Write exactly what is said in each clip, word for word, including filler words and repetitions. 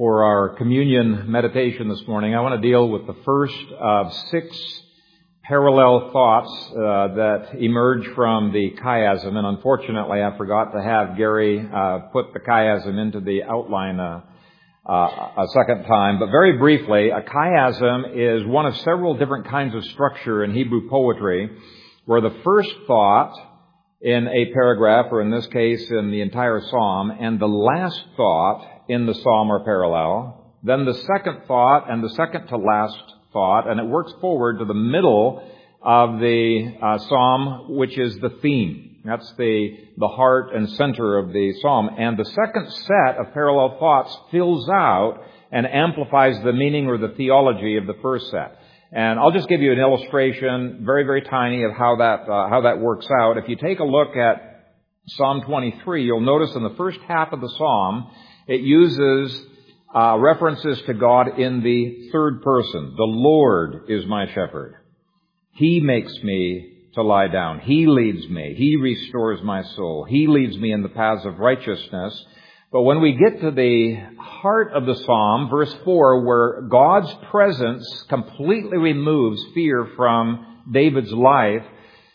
For our communion meditation this morning, I want to deal with the first of six parallel thoughts uh, that emerge from the chiasm. And unfortunately, I forgot to have Gary uh, put the chiasm into the outline uh, uh, a second time. But very briefly, a chiasm is one of several different kinds of structure in Hebrew poetry, where the first thought in a paragraph, or in this case in the entire psalm, and the last thought in the psalm are parallel, then the second thought and the second to last thought, and it works forward to the middle of the uh, psalm, which is the theme. That's the, the heart and center of the psalm. And the second set of parallel thoughts fills out and amplifies the meaning or the theology of the first set. And I'll just give you an illustration, very, very tiny, of how that, uh, how that works out. If you take a look at Psalm twenty-three, you'll notice in the first half of the psalm, it uses uh, references to God in the third person. The Lord is my shepherd. He makes me to lie down. He leads me. He restores my soul. He leads me in the paths of righteousness. But when we get to the heart of the psalm, verse four, where God's presence completely removes fear from David's life,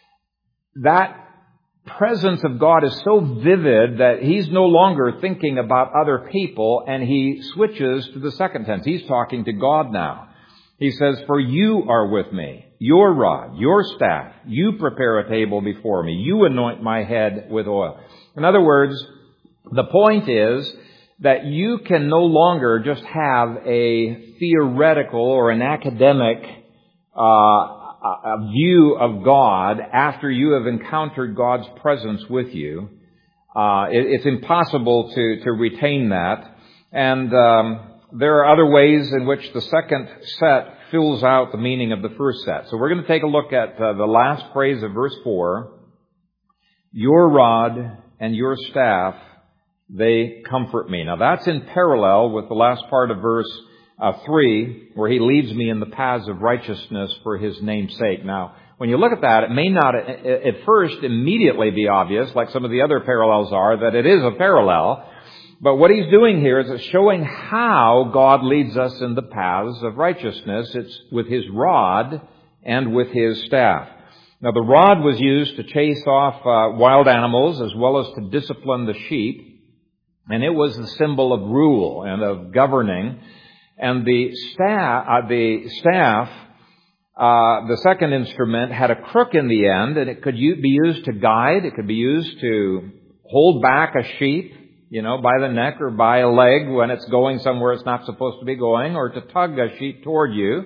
that presence of God is so vivid that he's no longer thinking about other people, and he switches to the second tense. He's talking to God now. He says, "For you are with me, your rod, your staff, you prepare a table before me, you anoint my head with oil." In other words, the point is that you can no longer just have a theoretical or an academic uh a view of God after you have encountered God's presence with you. Uh, it, it's impossible to, to retain that. And um, there are other ways in which the second set fills out the meaning of the first set. So we're going to take a look at uh, the last phrase of verse four. Your rod and your staff, they comfort me. Now that's in parallel with the last part of verse Uh, three, where he leads me in the paths of righteousness for his name's sake. Now, when you look at that, it may not at first immediately be obvious, like some of the other parallels are, that it is a parallel. But what he's doing here is it's showing how God leads us in the paths of righteousness. It's with his rod and with his staff. Now, the rod was used to chase off uh, wild animals as well as to discipline the sheep. And it was the symbol of rule and of governing. And the staff, uh, the staff, uh, the second instrument had a crook in the end, and it could u- be used to guide. It could be used to hold back a sheep, you know, by the neck or by a leg when it's going somewhere it's not supposed to be going, or to tug a sheep toward you.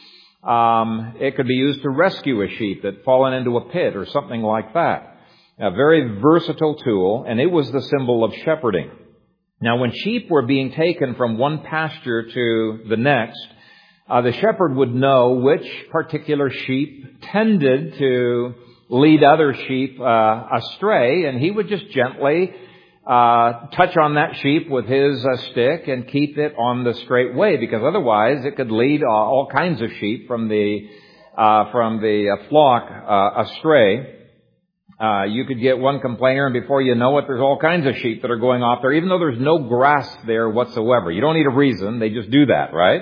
Um, it could be used to rescue a sheep that fallen into a pit or something like that. A very versatile tool, and it was the symbol of shepherding. Now, when sheep were being taken from one pasture to the next, uh, the shepherd would know which particular sheep tended to lead other sheep uh, astray, and he would just gently uh, touch on that sheep with his uh, stick and keep it on the straight way, because otherwise it could lead uh, all kinds of sheep from the uh, from the uh, flock uh, astray. Uh, you could get one complainer, and before you know it, there's all kinds of sheep that are going off there, even though there's no grass there whatsoever. You don't need a reason. They just do that, right?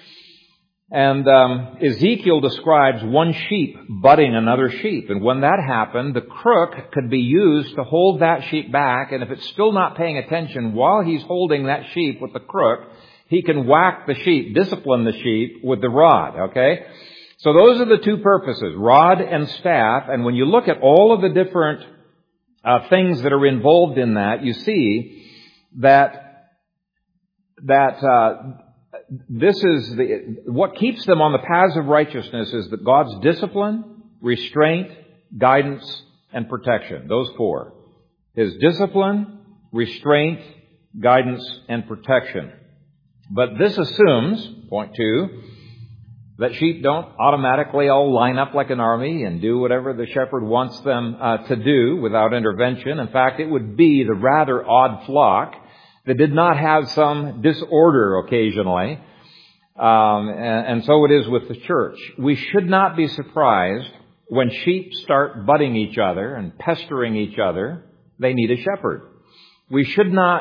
And um, Ezekiel describes one sheep butting another sheep. And when that happened, the crook could be used to hold that sheep back. And if it's still not paying attention while he's holding that sheep with the crook, he can whack the sheep, discipline the sheep with the rod, okay? So those are the two purposes, rod and staff. And when you look at all of the different uh, things that are involved in that, you see that that uh, this is the what keeps them on the paths of righteousness is that God's discipline, restraint, guidance, and protection. Those four: His discipline, restraint, guidance, and protection. But this assumes, point two, that sheep don't automatically all line up like an army and do whatever the shepherd wants them uh, to do without intervention. In fact, it would be the rather odd flock that did not have some disorder occasionally. Um, and, and so it is with the church. We should not be surprised when sheep start butting each other and pestering each other. They need a shepherd. We should not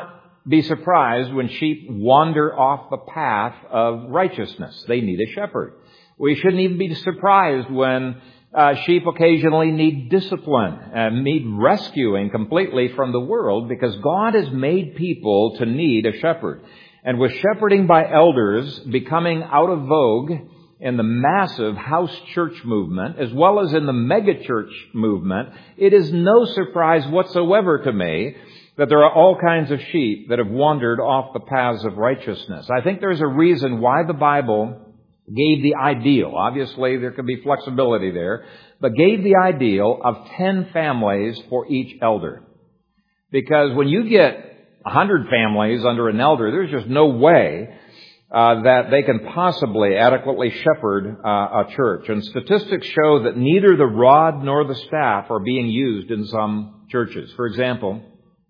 be surprised when sheep wander off the path of righteousness. They need a shepherd. We shouldn't even be surprised when uh, sheep occasionally need discipline and need rescuing completely from the world, because God has made people to need a shepherd. And with shepherding by elders becoming out of vogue in the massive house church movement, as well as in the megachurch movement, it is no surprise whatsoever to me that there are all kinds of sheep that have wandered off the paths of righteousness. I think there's a reason why the Bible gave the ideal. Obviously, there could be flexibility there, but gave the ideal of ten families for each elder. Because when you get a hundred families under an elder, there's just no way uh, that they can possibly adequately shepherd uh, a church. And statistics show that neither the rod nor the staff are being used in some churches. For example,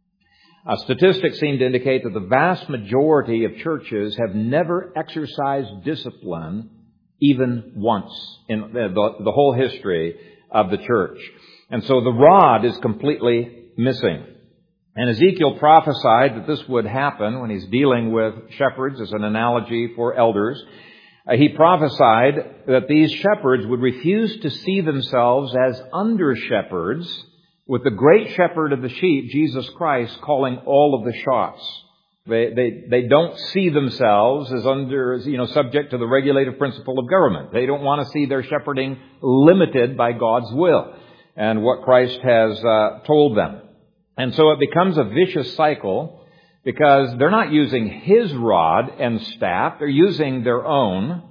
Uh, statistics seem to indicate that the vast majority of churches have never exercised discipline even once in the, the, the whole history of the church. And so the rod is completely missing. And Ezekiel prophesied that this would happen when he's dealing with shepherds as an analogy for elders. Uh, he prophesied that these shepherds would refuse to see themselves as under-shepherds, with the great shepherd of the sheep, Jesus Christ, calling all of the shots. They, they, they don't see themselves as under, as, you know, subject to the regulative principle of government. They don't want to see their shepherding limited by God's will and what Christ has uh, told them. And so it becomes a vicious cycle, because they're not using His rod and staff. They're using their own.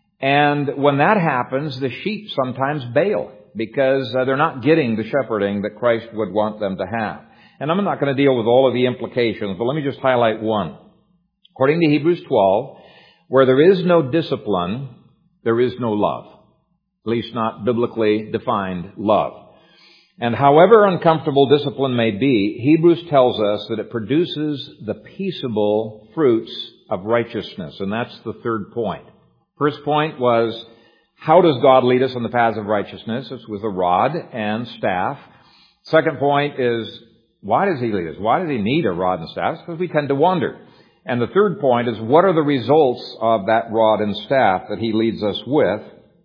And when that happens, the sheep sometimes bail, because uh, they're not getting the shepherding that Christ would want them to have. And I'm not going to deal with all of the implications, but let me just highlight one. According to Hebrews twelve, where there is no discipline, there is no love. At least not biblically defined love. And however uncomfortable discipline may be, Hebrews tells us that it produces the peaceable fruits of righteousness. And that's the third point. First point was, how does God lead us on the paths of righteousness? It's with a rod and staff. Second point is, why does He lead us? Why does He need a rod and staff? It's because we tend to wander. And the third point is, what are the results of that rod and staff that He leads us with?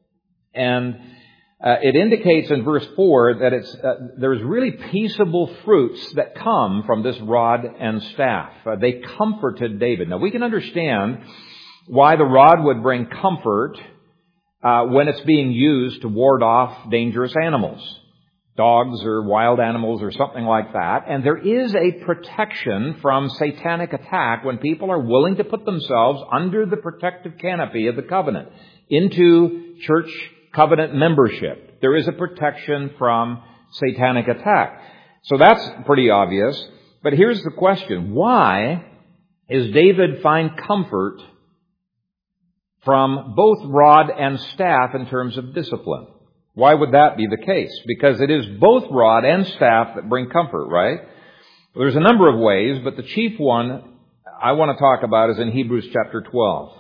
And uh, it indicates in verse four that it's uh, there's really peaceable fruits that come from this rod and staff. Uh, they comforted David. Now, we can understand why the rod would bring comfort Uh, when it's being used to ward off dangerous animals, dogs or wild animals or something like that. And there is a protection from satanic attack when people are willing to put themselves under the protective canopy of the covenant, into church covenant membership. There is a protection from satanic attack. So that's pretty obvious. But here's the question. Why is David find comfort from both rod and staff in terms of discipline? Why would that be the case? Because it is both rod and staff that bring comfort, right? Well, there's a number of ways, but the chief one I want to talk about is in Hebrews chapter twelve.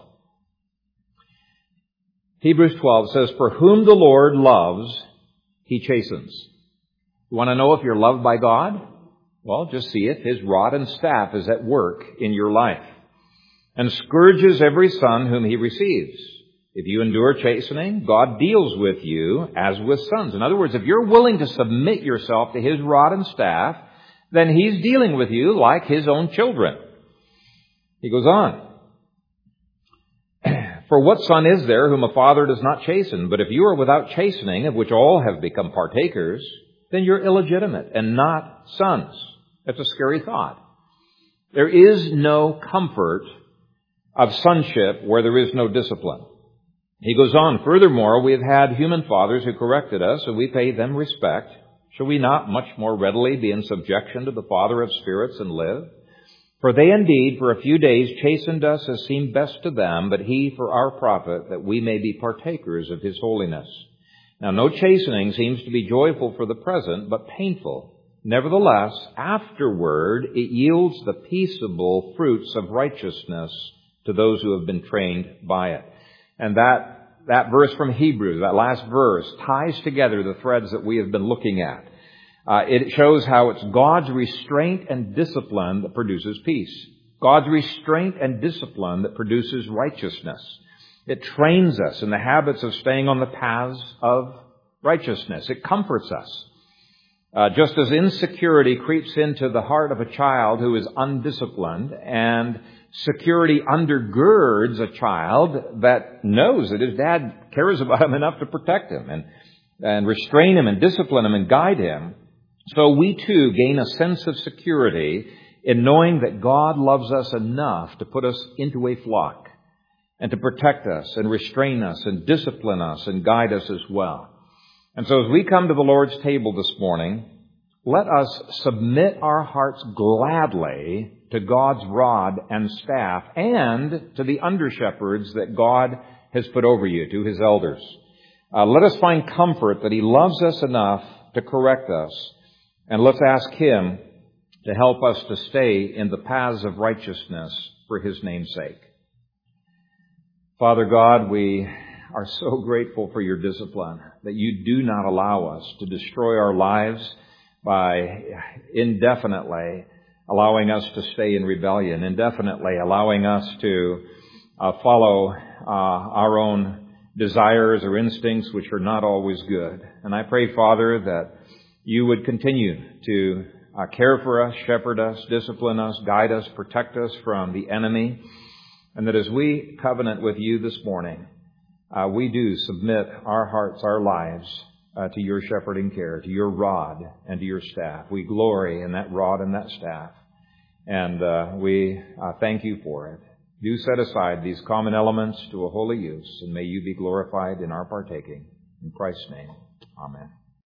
Hebrews twelve says, "For whom the Lord loves, He chastens." You want to know if you're loved by God? Well, just see if His rod and staff is at work in your life. "And scourges every son whom He receives. If you endure chastening, God deals with you as with sons." In other words, if you're willing to submit yourself to His rod and staff, then He's dealing with you like His own children. He goes on. "For what son is there whom a father does not chasten? But if you are without chastening, of which all have become partakers, then you're illegitimate and not sons." That's a scary thought. There is no comfort of sonship where there is no discipline. He goes on, "Furthermore, we have had human fathers who corrected us, and we pay them respect. Shall we not much more readily be in subjection to the Father of spirits and live? For they indeed for a few days chastened us as seemed best to them, but He for our profit, that we may be partakers of His holiness. Now no chastening seems to be joyful for the present, but painful. Nevertheless, afterward it yields the peaceable fruits of righteousness to those who have been trained by it." And that, that verse from Hebrews, that last verse, ties together the threads that we have been looking at. Uh, it shows how it's God's restraint and discipline that produces peace. God's restraint and discipline that produces righteousness. It trains us in the habits of staying on the paths of righteousness. It comforts us. Uh, just as insecurity creeps into the heart of a child who is undisciplined, and security undergirds a child that knows that his dad cares about him enough to protect him and, and restrain him and discipline him and guide him, so we too gain a sense of security in knowing that God loves us enough to put us into a flock and to protect us and restrain us and discipline us and guide us as well. And so as we come to the Lord's table this morning, let us submit our hearts gladly to God's rod and staff and to the under-shepherds that God has put over you, to His elders. Uh, let us find comfort that He loves us enough to correct us, and let's ask Him to help us to stay in the paths of righteousness for His name's sake. Father God, we are so grateful for your discipline, that you do not allow us to destroy our lives by indefinitely allowing us to stay in rebellion, indefinitely allowing us to uh, follow uh, our own desires or instincts, which are not always good. And I pray, Father, that you would continue to uh, care for us, shepherd us, discipline us, guide us, protect us from the enemy, and that as we covenant with you this morning, Uh, we do submit our hearts, our lives uh, to your shepherding care, to your rod and to your staff. We glory in that rod and that staff, and uh, we uh, thank you for it. Do set aside these common elements to a holy use, and may you be glorified in our partaking. In Christ's name, amen.